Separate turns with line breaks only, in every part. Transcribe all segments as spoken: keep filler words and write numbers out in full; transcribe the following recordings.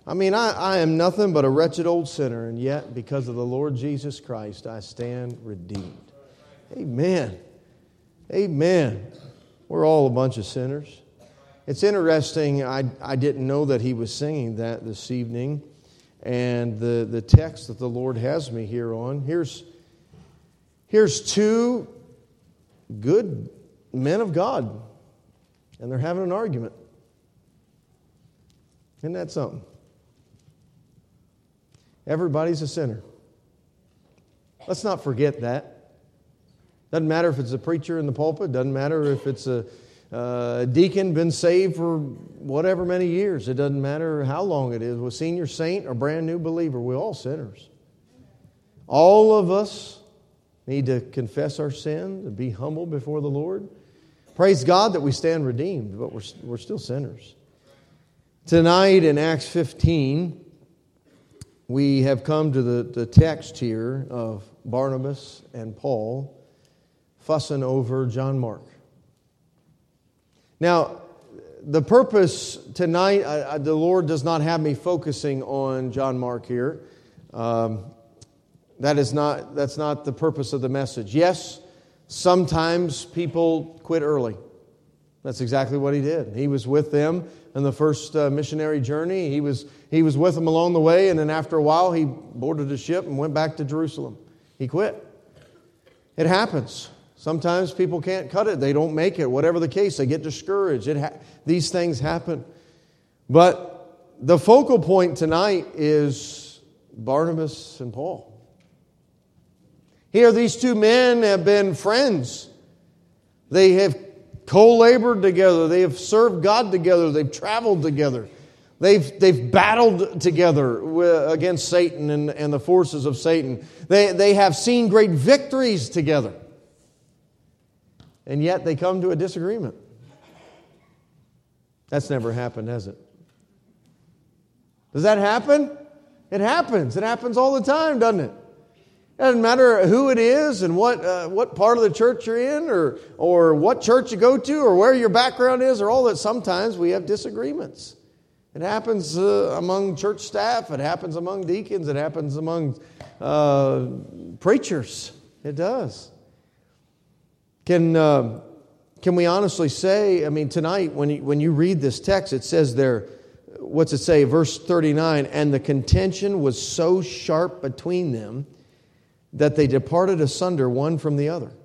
I mean, I, I am nothing but a wretched old sinner, and yet, because of the Lord Jesus Christ, I stand redeemed. Amen. Amen. We're all a bunch of sinners. It's interesting, I, I didn't know that he was singing that this evening. And the, the text that the Lord has me here on, here's, here's two good men of God, and they're having an argument. Isn't that something? Everybody's a sinner. Let's not forget that. Doesn't matter if it's a preacher in the pulpit. Doesn't matter if it's a, uh, a deacon been saved for whatever many years. It doesn't matter how long it is. A senior saint or brand new believer, we're all sinners. All of us need to confess our sin and be humble before the Lord. Praise God that we stand redeemed, but we're, we're still sinners. Tonight in Acts fifteen, we have come to the, the text here of Barnabas and Paul fussing over John Mark. Now, the purpose tonight, I, I, the Lord does not have me focusing on John Mark here. Um, that is not, that's not the purpose of the message. Yes, sometimes people quit early. That's exactly what he did. He was with them in the first uh, missionary journey. He was he was with them along the way, and then after a while, he boarded a ship and went back to Jerusalem. He quit. It happens. Sometimes people can't cut it. They don't make it. Whatever the case, they get discouraged. It ha- these things happen. But the focal point tonight is Barnabas and Paul. Here, these two men have been friends. They have co-labored together. They have served God together. They've traveled together. They've, they've battled together against Satan and, and the forces of Satan. They, they have seen great victories together. And yet they come to a disagreement. That's never happened, has it? Does that happen? It happens. It happens all the time, doesn't it? It doesn't matter who it is and what uh, what part of the church you're in or or what church you go to or where your background is or all that. Sometimes we have disagreements. It happens uh, among church staff. It happens among deacons. It happens among uh, preachers. It does. Can uh, can we honestly say, I mean, tonight when you, when you read this text, it says there, what's it say? Verse thirty-nine, and the contention was so sharp between them that they departed asunder one from the other.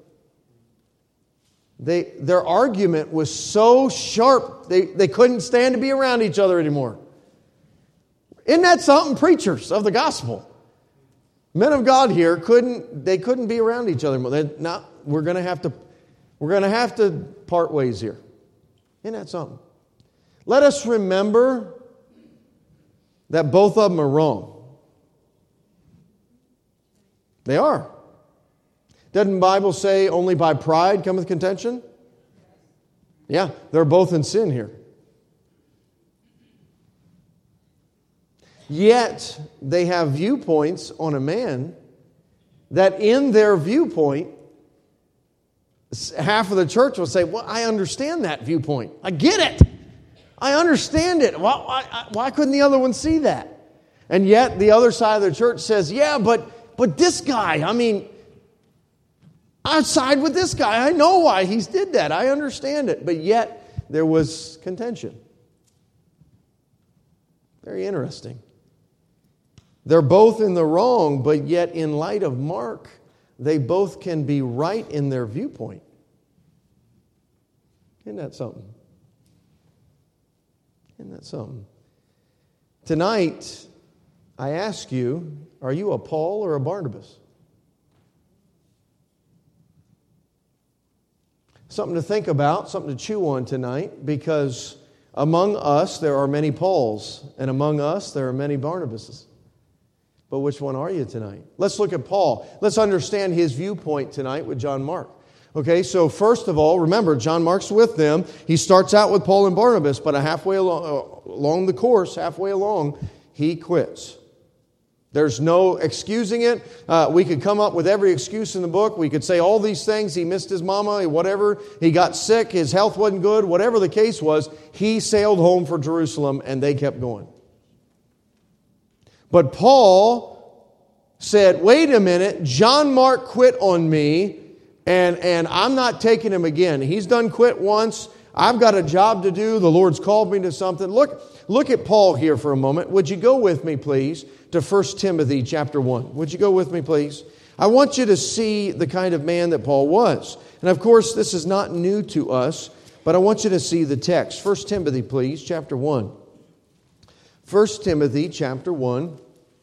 They, their argument was so sharp, they, they couldn't stand to be around each other anymore. Isn't that something? Preachers of the gospel, men of God here, couldn't they couldn't be around each other anymore. They, no, we're going to have to we're going to have to part ways here. Isn't that something? Let us remember that both of them are wrong. They are. Doesn't the Bible say only by pride cometh contention? Yeah, they're both in sin here. Yet they have viewpoints on a man that in their viewpoint, half of the church will say, well, I understand that viewpoint. I get it. I understand it. Why, why, why couldn't the other one see that? And yet the other side of the church says, yeah, but But this guy, I mean, I side with this guy. I know why he's did that. I understand it. But yet, there was contention. Very interesting. They're both in the wrong, but yet in light of Mark, they both can be right in their viewpoint. Isn't that something? Isn't that something? Tonight, I ask you, are you a Paul or a Barnabas? Something to think about, something to chew on tonight, because among us there are many Pauls, and among us there are many Barnabases. But which one are you tonight? Let's look at Paul. Let's understand his viewpoint tonight with John Mark. Okay, so first of all, remember, John Mark's with them. He starts out with Paul and Barnabas, but a halfway along, along the course, halfway along, he quits. There's no excusing it. Uh, we could come up with every excuse in the book. We could say all these things. He missed his mama, whatever. He got sick. His health wasn't good. Whatever the case was, he sailed home for Jerusalem and they kept going. But Paul said, wait a minute, John Mark quit on me, and, and I'm not taking him again. He's done quit once. I've got a job to do. The Lord's called me to something. Look, look at Paul here for a moment. Would you go with me, please, to First Timothy chapter one? Would you go with me, please? I want you to see the kind of man that Paul was. And of course, this is not new to us, but I want you to see the text. First Timothy, please, chapter one. First Timothy chapter one.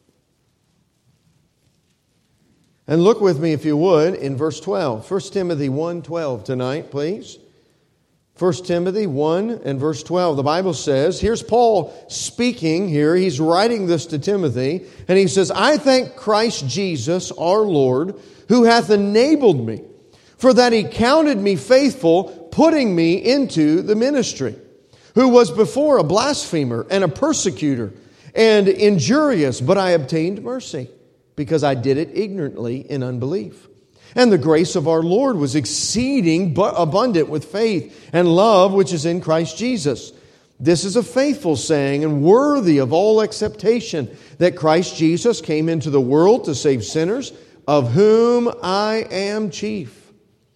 And look with me, if you would, in verse twelve. First Timothy one twelve tonight, please. First Timothy one and verse twelve. The Bible says, here's Paul speaking here. He's writing this to Timothy. And he says, I thank Christ Jesus our Lord, who hath enabled me, for that he counted me faithful, putting me into the ministry, who was before a blasphemer and a persecutor and injurious, but I obtained mercy, because I did it ignorantly in unbelief. And the grace of our Lord was exceeding but abundant with faith and love which is in Christ Jesus. This is a faithful saying and worthy of all acceptation, that Christ Jesus came into the world to save sinners, of whom I am chief.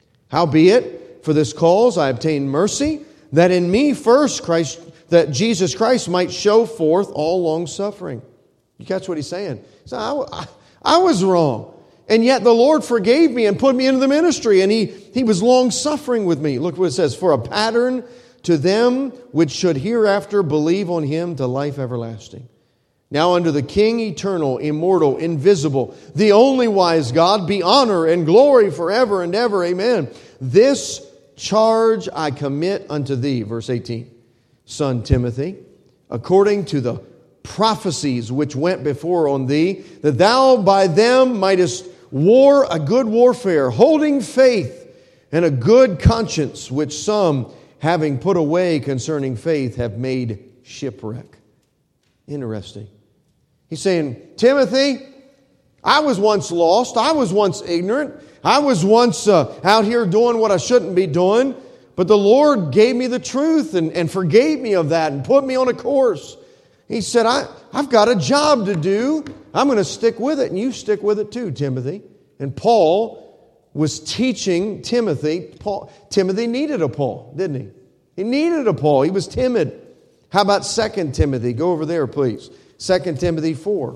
Howbeit, for this cause I obtained mercy, that in me first Christ, that Jesus Christ might show forth all long suffering. You catch what he's saying? So I, I, I was wrong. And yet the Lord forgave me and put me into the ministry. And he, he was long suffering with me. Look what it says. For a pattern to them which should hereafter believe on him to life everlasting. Now unto the King eternal, immortal, invisible, the only wise God, be honor and glory forever and ever. Amen. This charge I commit unto thee. Verse eighteen. Son Timothy, according to the prophecies which went before on thee, that thou by them mightest war a good warfare, holding faith and a good conscience, which some, having put away concerning faith, have made shipwreck. Interesting. He's saying, Timothy, I was once lost. I was once ignorant. I was once uh, out here doing what I shouldn't be doing. But the Lord gave me the truth and, and forgave me of that and put me on a course. He said, I, I've got a job to do. I'm going to stick with it, and you stick with it too, Timothy. And Paul was teaching Timothy. Paul, Timothy needed a Paul, didn't he? He needed a Paul. He was timid. How about Second Timothy? Go over there, please. Second Timothy four.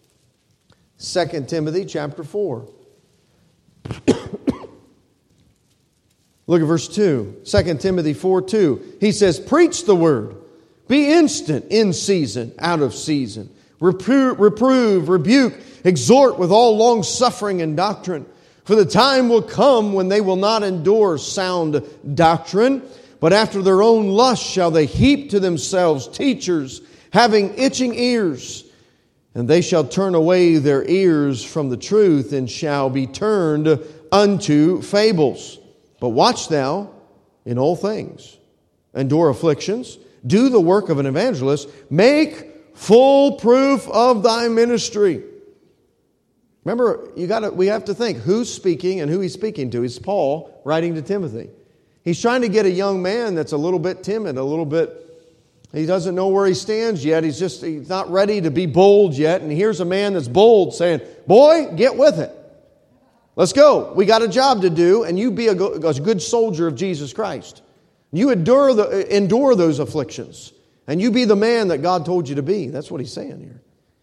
Second Timothy chapter four. Look at verse two. Second Timothy four two. He says, preach the word. Be instant in season, out of season. Reprove, reprove, rebuke, exhort with all long suffering and doctrine. For the time will come when they will not endure sound doctrine, but after their own lust shall they heap to themselves teachers, having itching ears. And they shall turn away their ears from the truth, and shall be turned unto fables. But watch thou in all things, endure afflictions, do the work of an evangelist, make full proof of thy ministry. Remember, you got to, we have to think who's speaking and who he's speaking to. It's Paul writing to Timothy. He's trying to get a young man that's a little bit timid, a little bit, he doesn't know where he stands yet. He's just, he's not ready to be bold yet. And here's a man that's bold saying, boy, get with it. Let's go. We got a job to do, and you be a good soldier of Jesus Christ. You endure, the, endure those afflictions, and you be the man that God told you to be. That's what he's saying here.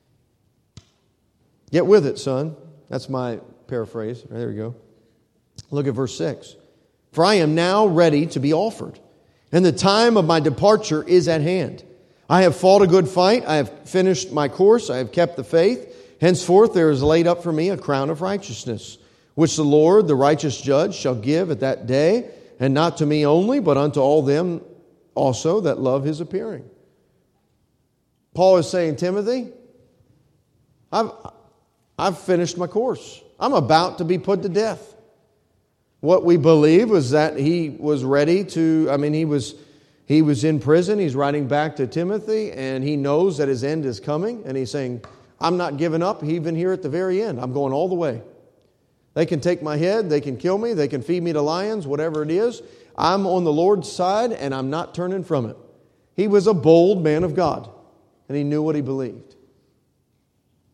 Get with it, son. That's my paraphrase. There we go. Look at verse six. For I am now ready to be offered, and the time of my departure is at hand. I have fought a good fight. I have finished my course. I have kept the faith. Henceforth there is laid up for me a crown of righteousness, which the Lord, the righteous judge, shall give at that day, and not to me only, but unto all them also that love his appearing. Paul is saying, Timothy, I've, I've finished my course. I'm about to be put to death. What we believe was that he was ready to, I mean, he was, he was in prison. He's writing back to Timothy, and he knows that his end is coming. And he's saying, I'm not giving up even here at the very end. I'm going all the way. They can take my head, they can kill me, they can feed me to lions, whatever it is. I'm on the Lord's side, and I'm not turning from it. He was a bold man of God, and he knew what he believed.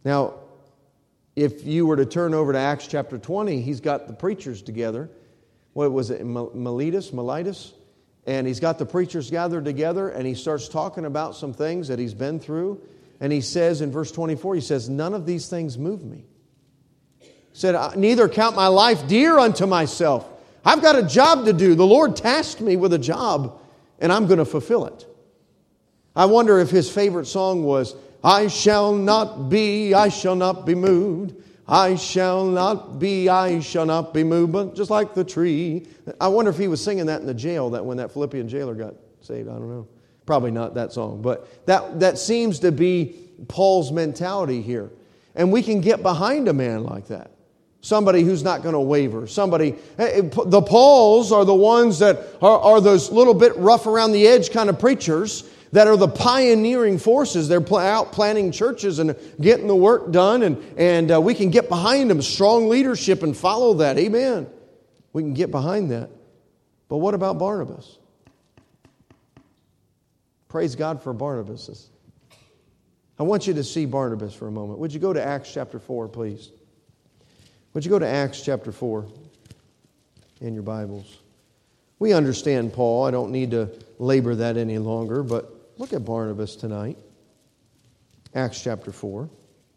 Now, if you were to turn over to Acts chapter twenty, he's got the preachers together. What was it, Miletus, Miletus? And he's got the preachers gathered together, and he starts talking about some things that he's been through. And he says in verse twenty-four, he says, none of these things move me. He said, I neither count my life dear unto myself. I've got a job to do. The Lord tasked me with a job, and I'm going to fulfill it. I wonder if his favorite song was, I shall not be, I shall not be moved. I shall not be, I shall not be moved, but just like the tree. I wonder if he was singing that in the jail, that when that Philippian jailer got saved. I don't know. Probably not that song. But that, that seems to be Paul's mentality here. And we can get behind a man like that. Somebody who's not going to waver. Somebody, the Pauls are the ones that are, are those little bit rough around the edge kind of preachers that are the pioneering forces. They're out planting churches and getting the work done, and, and uh, we can get behind them. Strong leadership and follow that. Amen. We can get behind that. But what about Barnabas? Praise God for Barnabas. I want you to see Barnabas for a moment. Would you go to Acts chapter four, please? Would you go to Acts chapter four in your Bibles? We understand Paul. I don't need to labor that any longer, but look at Barnabas tonight. Acts chapter four.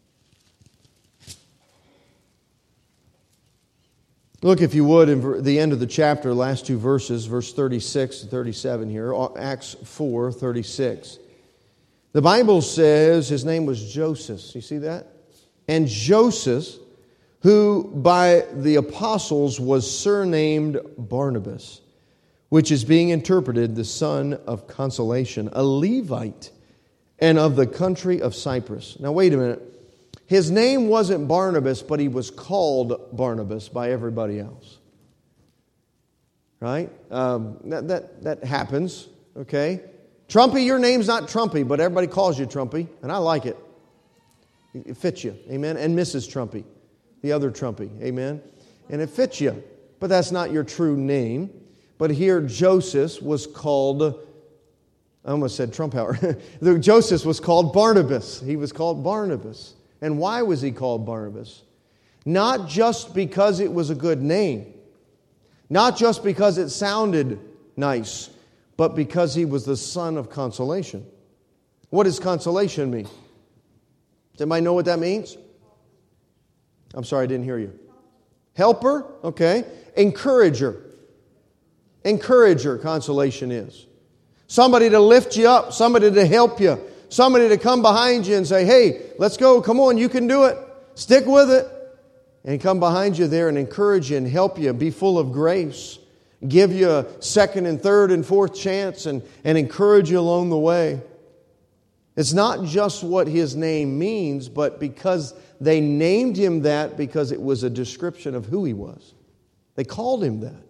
Look, if you would, in the end of the chapter, last two verses, verse thirty-six and thirty-seven here, Acts four, thirty-six. The Bible says his name was Joseph. You see that? And Joseph, who by the apostles was surnamed Barnabas, which is being interpreted the son of consolation, a Levite, and of the country of Cyprus. Now wait a minute. His name wasn't Barnabas, but he was called Barnabas by everybody else. Right? Um, that, that, that happens, okay? Trumpy, your name's not Trumpy, but everybody calls you Trumpy, and I like it. It fits you, amen? And Missus Trumpy, the other Trumpy, amen? And it fits you, but that's not your true name. But here Joseph was called, I almost said Trumpauer. Joseph was called Barnabas. He was called Barnabas. And why was he called Barnabas? Not just because it was a good name. Not just because it sounded nice. But because he was the son of consolation. What does consolation mean? Does anybody know what that means? I'm sorry, I didn't hear you. Helper? Okay. Encourager. Encourager, consolation is. Somebody to lift you up. Somebody to help you. Somebody to come behind you and say, hey, let's go. Come on, you can do it. Stick with it. And come behind you there and encourage you and help you. Be full of grace. Give you a second and third and fourth chance and, and encourage you along the way. It's not just what his name means, but because they named him that because it was a description of who he was. They called him that.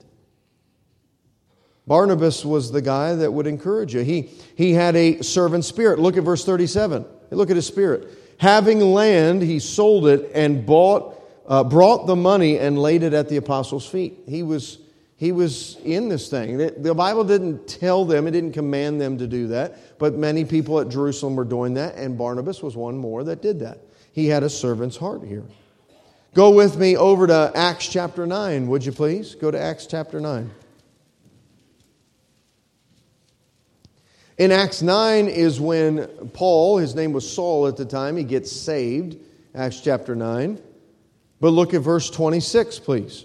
Barnabas was the guy that would encourage you. He, he had a servant spirit. Look at verse thirty-seven. Look at his spirit. Having land, he sold it and bought, uh, brought the money and laid it at the apostles' feet. He was, he was in this thing. The Bible didn't tell them, it didn't command them to do that, but many people at Jerusalem were doing that, and Barnabas was one more that did that. He had a servant's heart here. Go with me over to Acts chapter nine, would you please? Go to Acts chapter nine. In Acts nine is when Paul, his name was Saul at the time, he gets saved. Acts chapter nine. But look at verse twenty-six, please.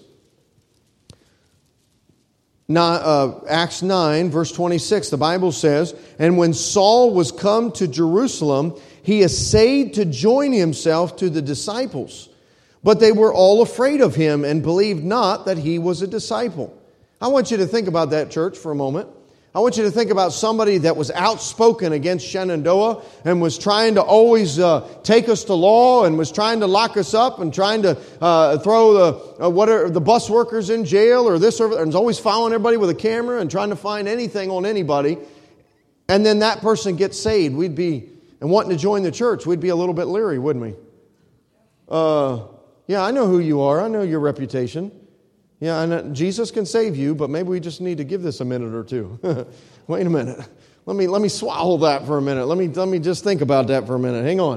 Now, uh, Acts nine, verse twenty-six, the Bible says, and when Saul was come to Jerusalem, he essayed to join himself to the disciples. But they were all afraid of him and believed not that he was a disciple. I want you to think about that, church, for a moment. I want you to think about somebody that was outspoken against Shenandoah and was trying to always uh, take us to law and was trying to lock us up and trying to uh, throw the uh, what are the bus workers in jail or this or that, and was always following everybody with a camera and trying to find anything on anybody. And then that person gets saved. We'd be, and wanting to join the church, we'd be a little bit leery, wouldn't we? Uh, yeah, I know who you are. I know your reputation. Yeah, and Jesus can save you, but maybe we just need to give this a minute or two. Wait a minute. Let me let me swallow that for a minute. Let me let me just think about that for a minute. Hang on.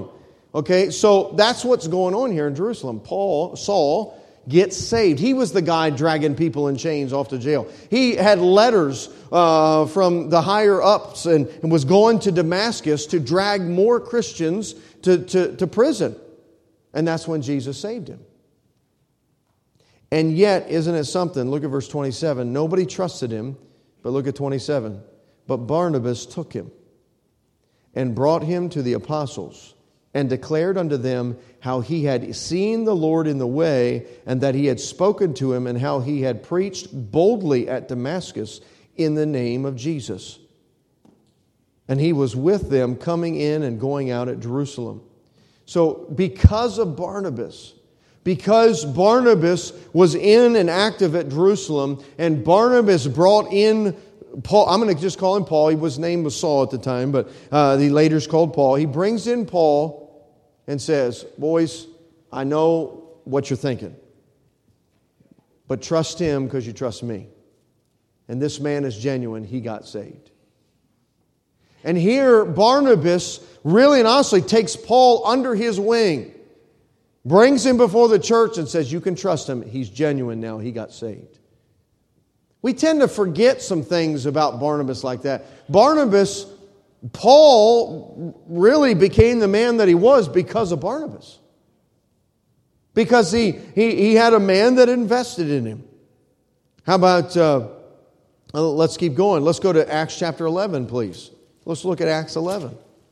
Okay, so that's what's going on here in Jerusalem. Paul, Saul, gets saved. He was the guy dragging people in chains off to jail. He had letters uh, from the higher ups and, and was going to Damascus to drag more Christians to, to, to prison. And that's when Jesus saved him. And yet, isn't it something? Look at verse twenty-seven. Nobody trusted him, but look at twenty-seven. But Barnabas took him and brought him to the apostles, and declared unto them how he had seen the Lord in the way, and that he had spoken to him, and how he had preached boldly at Damascus in the name of Jesus. And he was with them coming in and going out at Jerusalem. So because of Barnabas, because Barnabas was in and active at Jerusalem, and Barnabas brought in Paul, I'm going to just call him Paul. His name was Saul at the time, but uh, he later is called Paul. He brings in Paul and says, boys, I know what you're thinking, but trust him because you trust me. And this man is genuine. He got saved. And here Barnabas really and honestly takes Paul under his wing, brings him before the church and says, you can trust him. He's genuine now. He got saved. We tend to forget some things about Barnabas like that. Barnabas, Paul really became the man that he was because of Barnabas. Because he, he, he had a man that invested in him. How about, uh, let's keep going. Let's go to Acts chapter eleven, please. Let's look at Acts eleven.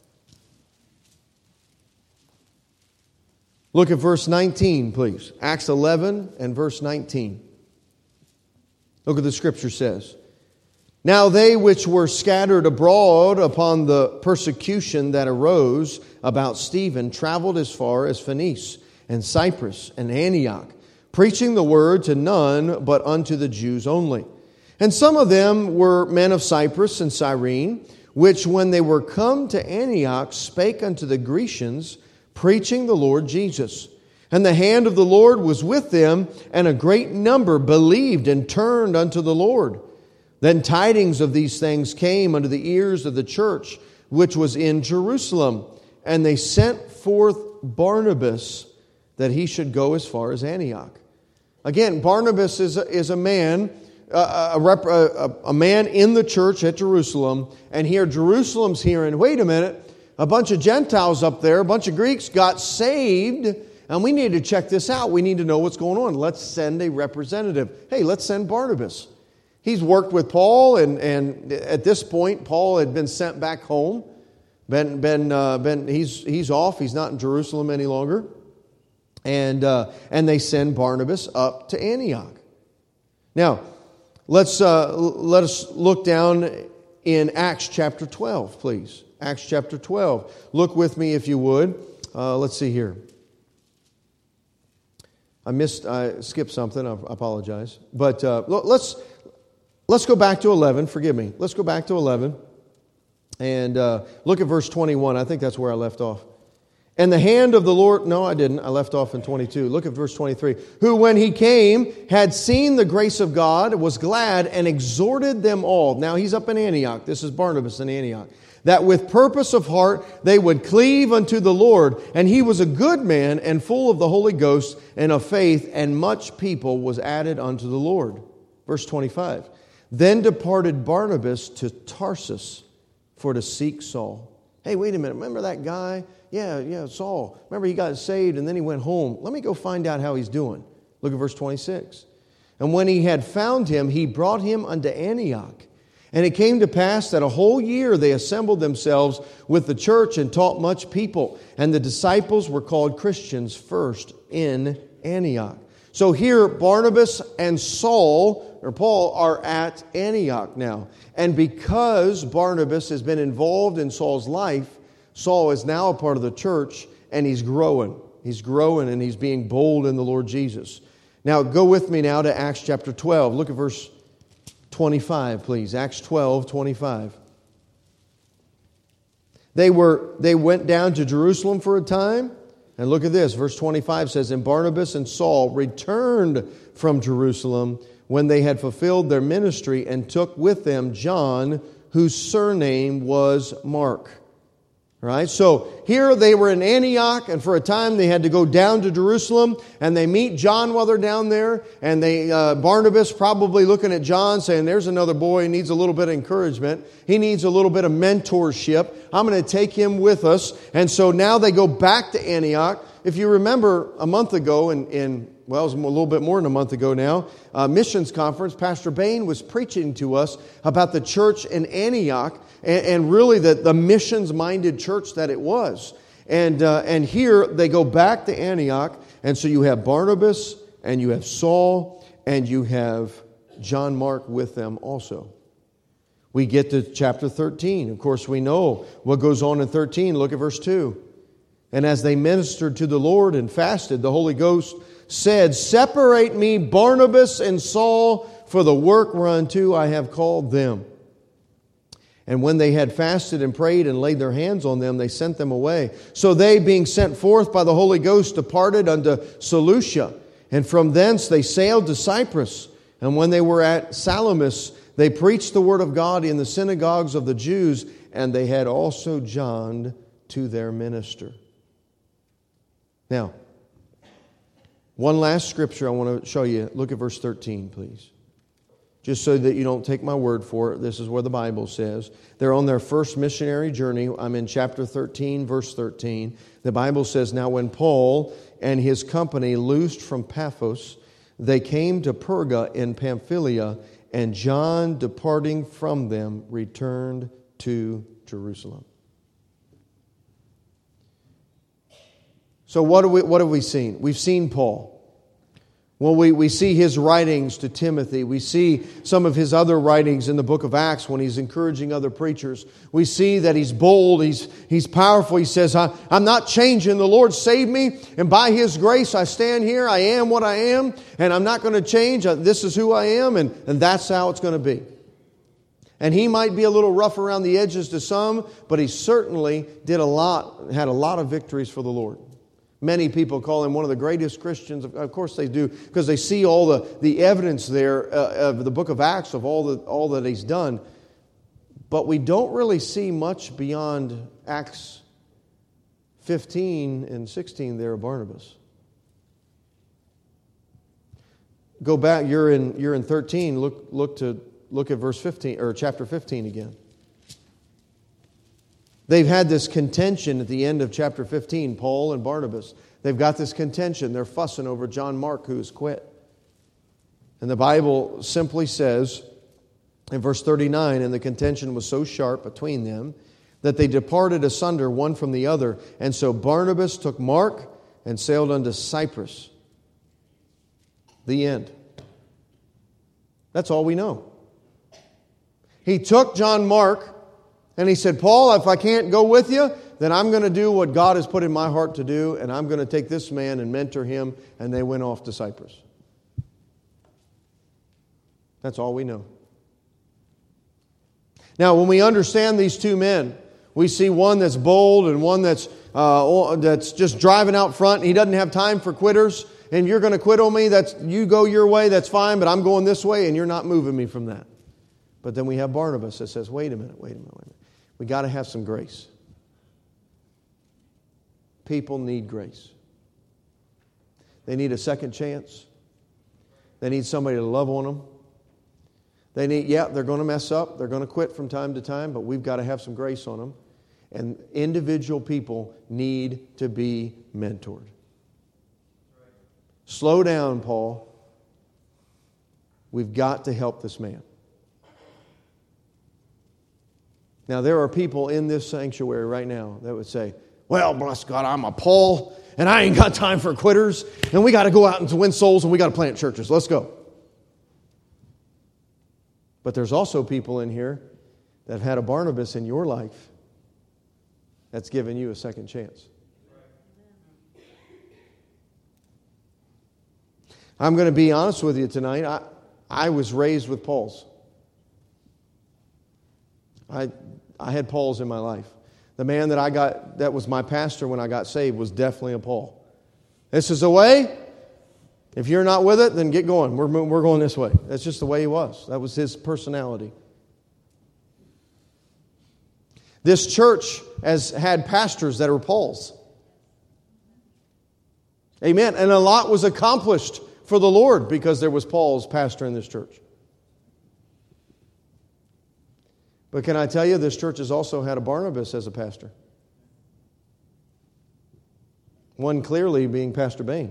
Look at verse nineteen, please. Acts eleven and verse nineteen. Look what the Scripture says. Now they which were scattered abroad upon the persecution that arose about Stephen traveled as far as Phoenice and Cyprus and Antioch, preaching the word to none but unto the Jews only. And some of them were men of Cyprus and Cyrene, which when they were come to Antioch spake unto the Grecians, preaching the Lord Jesus. And the hand of the Lord was with them, and a great number believed and turned unto the Lord. Then tidings of these things came unto the ears of the church, which was in Jerusalem. And they sent forth Barnabas, that he should go as far as Antioch. Again, Barnabas is a, is a man, a, a, rep, a, a man in the church at Jerusalem. And here Jerusalem's hearing, wait a minute, a bunch of Gentiles up there, a bunch of Greeks got saved. And we need to check this out. We need to know what's going on. Let's send a representative. Hey, let's send Barnabas. He's worked with Paul, and, and at this point, Paul had been sent back home. Been, been, uh, been, he's, he's off. He's not in Jerusalem any longer. And, uh, and they send Barnabas up to Antioch. Now, let's, uh, let us look down in Acts chapter twelve, please. Acts chapter twelve. Look with me if you would. Uh, let's see here. I missed, I skipped something, I apologize. But uh, let's let's go back to eleven, forgive me. Let's go back to eleven and uh, look at verse twenty-one. I think that's where I left off. And the hand of the Lord, no I didn't, I left off in twenty-two. Look at verse twenty-three. Who when he came had seen the grace of God, was glad and exhorted them all. Now he's up in Antioch, this is Barnabas in Antioch. That with purpose of heart they would cleave unto the Lord. And he was a good man and full of the Holy Ghost and of faith, and much people was added unto the Lord. Verse twenty-five. Then departed Barnabas to Tarsus for to seek Saul. Hey, wait a minute, remember that guy? Yeah, yeah, Saul. Remember he got saved and then he went home. Let me go find out how he's doing. Look at verse twenty-six. And when he had found him, he brought him unto Antioch. And it came to pass that a whole year they assembled themselves with the church and taught much people. And the disciples were called Christians first in Antioch. So here Barnabas and Saul, or Paul, are at Antioch now. And because Barnabas has been involved in Saul's life, Saul is now a part of the church, and he's growing. He's growing and he's being bold in the Lord Jesus. Now go with me now to Acts chapter twelve. Look at verse twenty-five, please. Acts twelve, twenty-five. They were they went down to Jerusalem for a time. And look at this. Verse twenty-five says, And Barnabas and Saul returned from Jerusalem when they had fulfilled their ministry, and took with them John, whose surname was Mark. All right, so here they were in Antioch, and for a time they had to go down to Jerusalem, and they meet John while they're down there, and they uh, Barnabas probably looking at John saying, there's another boy who needs a little bit of encouragement. He needs a little bit of mentorship. I'm going to take him with us. And so now they go back to Antioch. If you remember a month ago, in, in well, it was a little bit more than a month ago now, uh, missions conference, Pastor Bain was preaching to us about the church in Antioch, and, and really the, the missions-minded church that it was. And, uh, and here they go back to Antioch, and so you have Barnabas, and you have Saul, and you have John Mark with them also. We get to chapter thirteen. Of course, we know what goes on in thirteen. Look at verse two. And as they ministered to the Lord and fasted, the Holy Ghost said, separate me, Barnabas and Saul, for the work whereunto I have called them. And when they had fasted and prayed and laid their hands on them, they sent them away. So they, being sent forth by the Holy Ghost, departed unto Seleucia. And from thence they sailed to Cyprus. And when they were at Salamis, they preached the word of God in the synagogues of the Jews, and they had also John to their minister. Now, one last scripture I want to show you. Look at verse thirteen, please. Just so that you don't take my word for it. This is where the Bible says. They're on their first missionary journey. I'm in chapter thirteen, verse thirteen. The Bible says, now when Paul and his company loosed from Paphos, they came to Perga in Pamphylia, and John, departing from them, returned to Jerusalem. So what, do we, what have we seen? We've seen Paul. Well, we, we see his writings to Timothy. We see some of his other writings in the book of Acts when he's encouraging other preachers. We see that he's bold, he's, he's powerful. He says, I, I'm not changing. The Lord saved me, and by His grace I stand here. I am what I am, and I'm not going to change. This is who I am, and, and that's how it's going to be. And he might be a little rough around the edges to some, but he certainly did a lot, had a lot of victories for the Lord. Many people call him one of the greatest Christians. Of course they do, because they see all the, the evidence there uh, of the book of Acts of all, the, all that he's done. But we don't really see much beyond Acts fifteen and sixteen there of Barnabas. Go back, you're in, you're in thirteen, look, look, to, look at verse fifteen, or chapter fifteen again. They've had this contention at the end of chapter fifteen, Paul and Barnabas. They've got this contention. They're fussing over John Mark, who's quit. And the Bible simply says in verse thirty-nine, and the contention was so sharp between them that they departed asunder one from the other. And so Barnabas took Mark and sailed unto Cyprus. The end. That's all we know. He took John Mark, and he said, Paul, if I can't go with you, then I'm going to do what God has put in my heart to do, and I'm going to take this man and mentor him. And they went off to Cyprus. That's all we know. Now, when we understand these two men, we see one that's bold and one that's uh, that's just driving out front. He doesn't have time for quitters. And you're going to quit on me, that's you go your way, that's fine, but I'm going this way, and you're not moving me from that. But then we have Barnabas that says, wait a minute, wait a minute, wait a minute. We got to have some grace. People need grace. They need a second chance. They need somebody to love on them. They need, yeah, they're going to mess up. They're going to quit from time to time, but we've got to have some grace on them. And individual people need to be mentored. Slow down, Paul. We've got to help this man. Now, there are people in this sanctuary right now that would say, well, bless God, I'm a Paul, and I ain't got time for quitters, and we got to go out and to win souls, and we got to plant churches. Let's go. But there's also people in here that have had a Barnabas in your life that's given you a second chance. I'm going to be honest with you tonight. I, I was raised with Pauls. I I had Pauls in my life. The man that I got, that was my pastor when I got saved, was definitely a Paul. This is the way. If you're not with it, then get going. We're we're going this way. That's just the way he was. That was his personality. This church has had pastors that are Paul's. Amen. And a lot was accomplished for the Lord because there was Paul's pastor in this church. But can I tell you, this church has also had a Barnabas as a pastor. One clearly being Pastor Bain.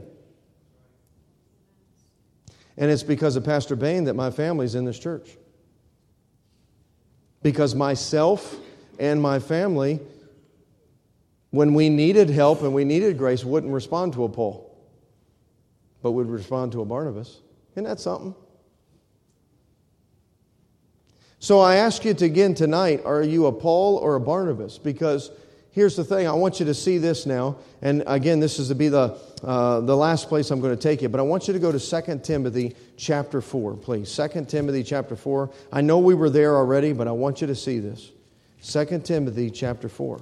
And it's because of Pastor Bain that my family's in this church. Because myself and my family, when we needed help and we needed grace, wouldn't respond to a Paul, but would respond to a Barnabas. Isn't that something? So I ask you to again tonight, are you a Paul or a Barnabas? Because here's the thing, I want you to see this now. And again, this is to be the uh, the last place I'm going to take you. But I want you to go to Second Timothy chapter four, please. Second Timothy chapter four. I know we were there already, but I want you to see this. Second Timothy chapter four.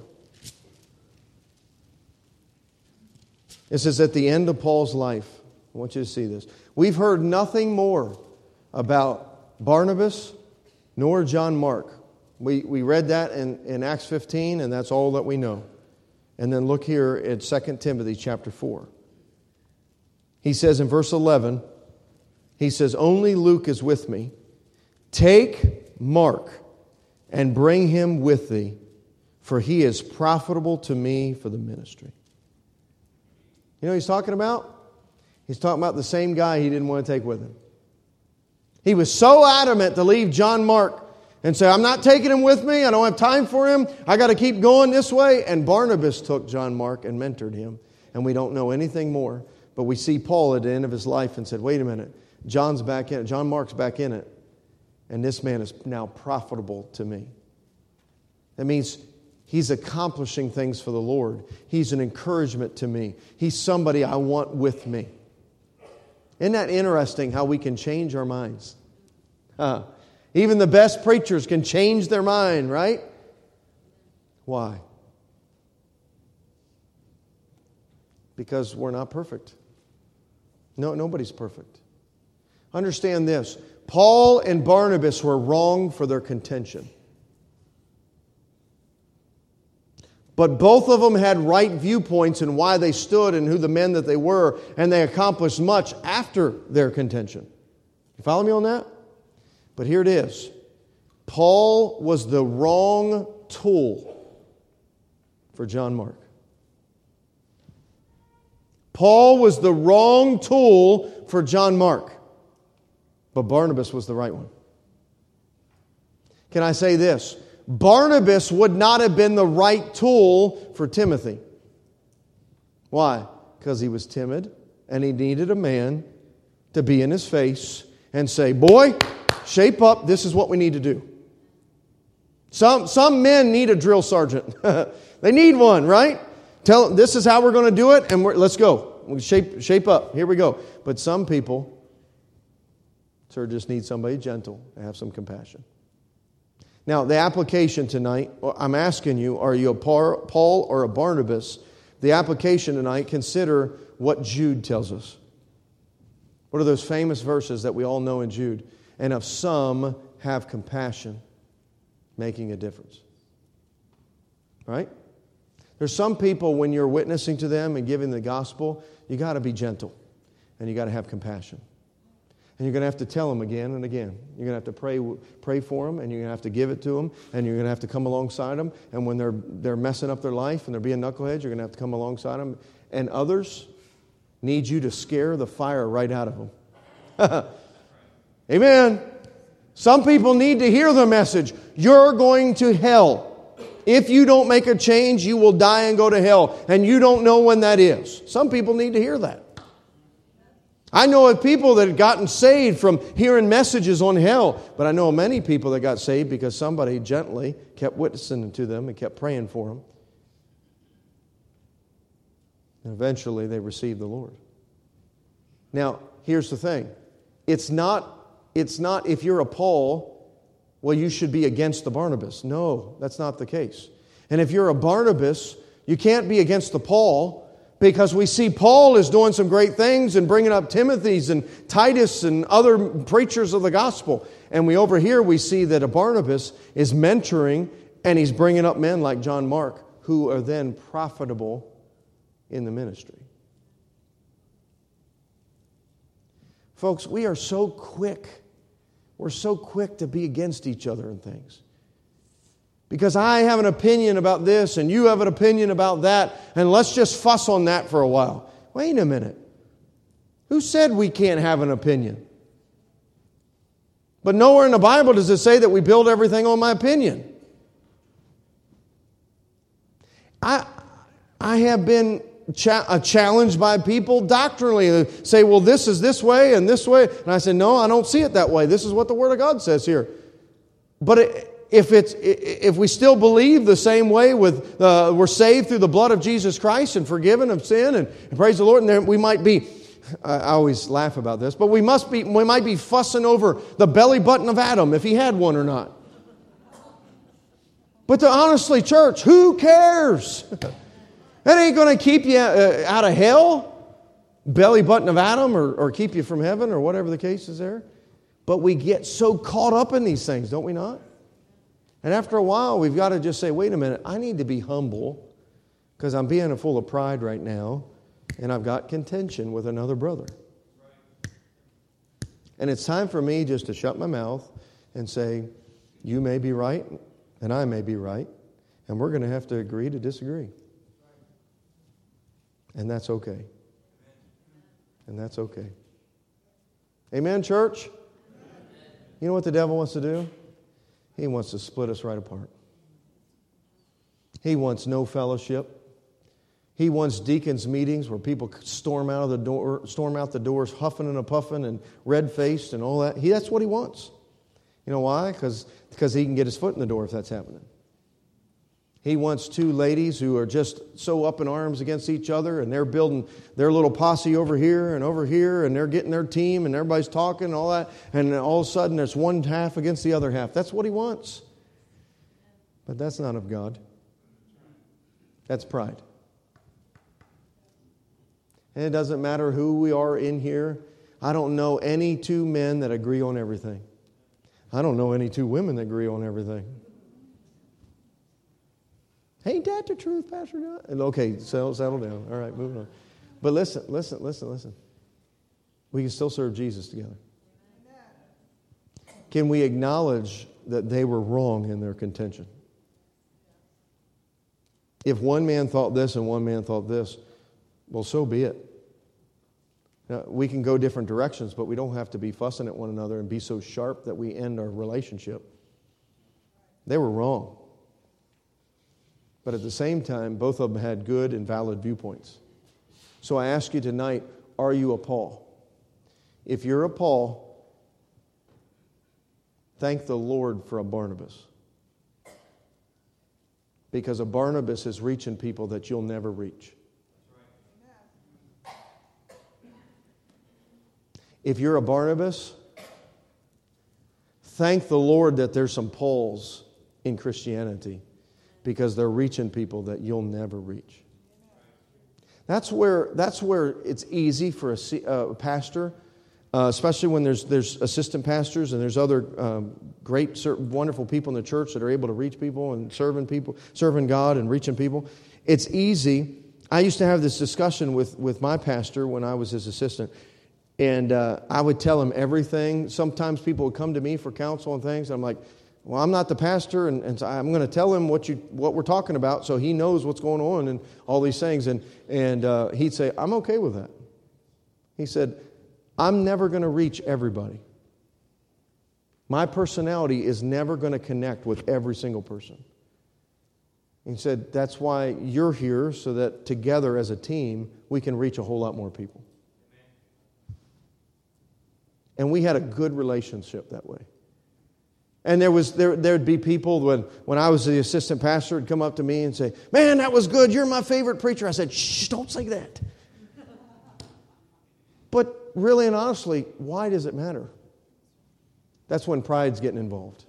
This is at the end of Paul's life. I want you to see this. We've heard nothing more about Barnabas nor John Mark. We we read that in, in Acts fifteen, and that's all that we know. And then look here at Second Timothy chapter four. He says in verse eleven, he says, "Only Luke is with me. Take Mark and bring him with thee, for he is profitable to me for the ministry." You know what he's talking about? He's talking about the same guy he didn't want to take with him. He was so adamant to leave John Mark and say, "I'm not taking him with me. I don't have time for him. I got to keep going this way." And Barnabas took John Mark and mentored him. And we don't know anything more. But we see Paul at the end of his life and said, wait a minute. John's back in it. John Mark's back in it. And this man is now profitable to me. That means he's accomplishing things for the Lord. He's an encouragement to me. He's somebody I want with me. Isn't that interesting how we can change our minds? Huh. Even the best preachers can change their mind, right? Why? Because we're not perfect. No, nobody's perfect. Understand this. Paul and Barnabas were wrong for their contention. But both of them had right viewpoints in why they stood and who the men that they were, and they accomplished much after their contention. You follow me on that? But here it is. Paul was the wrong tool for John Mark. Paul was the wrong tool for John Mark. But Barnabas was the right one. Can I say this? Barnabas would not have been the right tool for Timothy. Why? Because he was timid and he needed a man to be in his face and say, "Boy, shape up. This is what we need to do." Some, some men need a drill sergeant. They need one, right? Tell them, this is how we're going to do it, and we're, let's go. We shape, shape up. Here we go. But some people, sir, just need somebody gentle and have some compassion. Now, the application tonight, I'm asking you, are you a Paul or a Barnabas? The application tonight, consider what Jude tells us. What are those famous verses that we all know in Jude? "And of some have compassion, making a difference." Right? There's some people, when you're witnessing to them and giving the gospel, you got to be gentle and you got to have compassion. And you're going to have to tell them again and again. You're going to have to pray pray for them, and you're going to have to give it to them, and you're going to have to come alongside them. And when they're they're messing up their life and they're being knuckleheads, you're going to have to come alongside them. And others need you to scare the fire right out of them. Amen. Some people need to hear the message. You're going to hell. If you don't make a change, you will die and go to hell. And you don't know when that is. Some people need to hear that. I know of people that have gotten saved from hearing messages on hell. But I know of many people that got saved because somebody gently kept witnessing to them and kept praying for them. And eventually they received the Lord. Now, here's the thing. It's not, it's not if you're a Paul, well, you should be against the Barnabas. No, that's not the case. And if you're a Barnabas, you can't be against the Paul, because we see Paul is doing some great things and bringing up Timothy's and Titus and other preachers of the gospel. And we over here, we see that a Barnabas is mentoring And He's bringing up men like John Mark who are then profitable in the ministry. Folks, we are so quick. We're so quick to be against each other and things. Because I have an opinion about this and you have an opinion about that, and let's just fuss on that for a while. Wait a minute. Who said we can't have an opinion? But nowhere in the Bible does it say that we build everything on my opinion. I, I have been cha- challenged by people doctrinally to say, well, this is this way and this way. And I said, no, I don't see it that way. This is what the Word of God says here. But it, if it's if we still believe the same way, with uh, we're saved through the blood of Jesus Christ and forgiven of sin, and, and praise the Lord, and then we might be, I always laugh about this, but we must be, we might be fussing over the belly button of Adam, if he had one or not. But to honestly, church, who cares? That ain't going to keep you uh, out of hell, belly button of Adam, or, or keep you from heaven, or whatever the case is there. But we get so caught up in these things, don't we not? And after a while, we've got to just say, wait a minute, I need to be humble because I'm being full of pride right now, and I've got contention with another brother. And it's time for me just to shut my mouth and say, you may be right, and I may be right, and we're going to have to agree to disagree. And that's okay. And that's okay. Amen, church? You know what the devil wants to do? He wants to split us right apart. He wants no fellowship. He wants deacons' meetings where people storm out of the door, storm out the doors, huffing and a puffing and red-faced and all that. He, that's what he wants. You know why? Because because he can get his foot in the door if that's happening. He wants two ladies who are just so up in arms against each other, and they're building their little posse over here and over here, and they're getting their team, and everybody's talking and all that, and all of a sudden there's one half against the other half. That's what he wants. But that's not of God. That's pride. And it doesn't matter who we are in here. I don't know any two men that agree on everything. I don't know any two women that agree on everything. Ain't that the truth, Pastor John? Okay, settle, settle down. All right, moving on. But listen, listen, listen, listen. We can still serve Jesus together. Can we acknowledge that they were wrong in their contention? If one man thought this and one man thought this, well, so be it. Now, we can go different directions, but we don't have to be fussing at one another and be so sharp that we end our relationship. They were wrong. But at the same time, both of them had good and valid viewpoints. So I ask you tonight, are you a Paul? If you're a Paul, thank the Lord for a Barnabas. Because a Barnabas is reaching people that you'll never reach. If you're a Barnabas, thank the Lord that there's some Pauls in Christianity, because they're reaching people that you'll never reach. That's where that's where it's easy for a, uh, a pastor, uh, especially when there's there's assistant pastors and there's other um, great, wonderful people in the church that are able to reach people and serving people, serving God and reaching people. It's easy. I used to have this discussion with with my pastor when I was his assistant. And uh, I would tell him everything. Sometimes people would come to me for counsel and things. I'm like, well, I'm not the pastor, and, and so I'm going to tell him what you what we're talking about so he knows what's going on and all these things. And, and uh, he'd say, I'm okay with that. He said, I'm never going to reach everybody. My personality is never going to connect with every single person. He said, that's why you're here, so that together as a team, we can reach a whole lot more people. And we had a good relationship that way. And there was there there'd be people when, when I was the assistant pastor would come up to me and say, man, that was good. You're my favorite preacher. I said, shh, don't say that. But really and honestly, why does it matter? That's when pride's getting involved.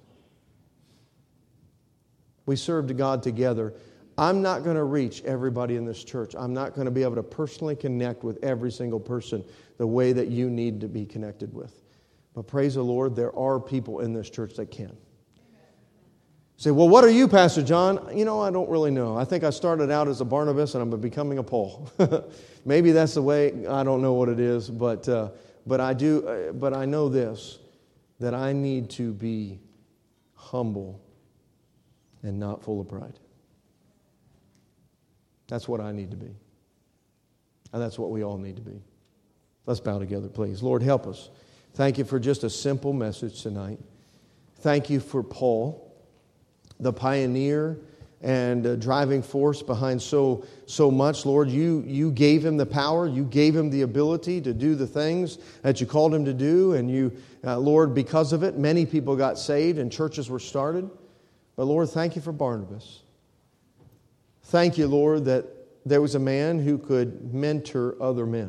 We serve to God together. I'm not going to reach everybody in this church. I'm not going to be able to personally connect with every single person the way that you need to be connected with. But praise the Lord, there are people in this church that can. Say, well, what are you, Pastor John? You know, I don't really know. I think I started out as a Barnabas and I'm becoming a Paul. Maybe that's the way. I don't know what it is, but uh, but I do. Uh, but I know this, that I need to be humble and not full of pride. That's what I need to be, and that's what we all need to be. Let's bow together, please. Lord, help us. Thank you for just a simple message tonight. Thank you for Paul, the pioneer and uh, driving force behind so so much. Lord, you, you gave him the power. You gave him the ability to do the things that you called him to do. And you, uh, Lord, because of it, many people got saved and churches were started. But Lord, thank you for Barnabas. Thank you, Lord, that there was a man who could mentor other men.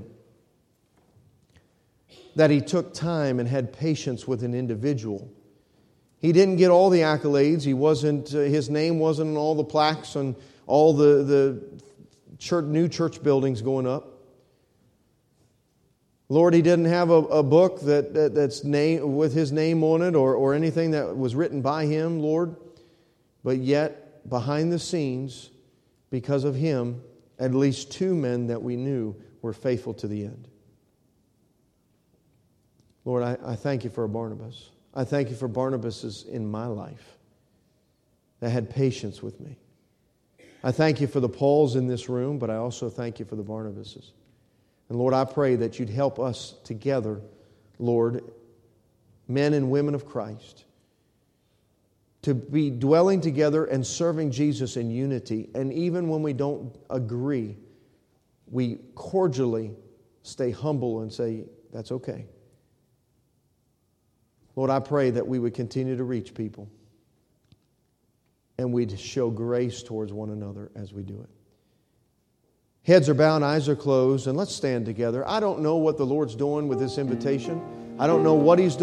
That he took time and had patience with an individual. He didn't get all the accolades. He wasn't. Uh, his name wasn't on all the plaques and all the the church, new church buildings going up. Lord, he didn't have a, a book that, that that's name with his name on it or or anything that was written by him, Lord. But yet, behind the scenes, because of him, at least two men that we knew were faithful to the end. Lord, I, I thank you for a Barnabas. I thank you for Barnabases in my life that had patience with me. I thank you for the Pauls in this room, but I also thank you for the Barnabases. And Lord, I pray that you'd help us together, Lord, men and women of Christ, to be dwelling together and serving Jesus in unity. And even when we don't agree, we cordially stay humble and say, that's okay. Lord, I pray that we would continue to reach people and we'd show grace towards one another as we do it. Heads are bowed, eyes are closed, and let's stand together. I don't know what the Lord's doing with this invitation. I don't know what He's doing.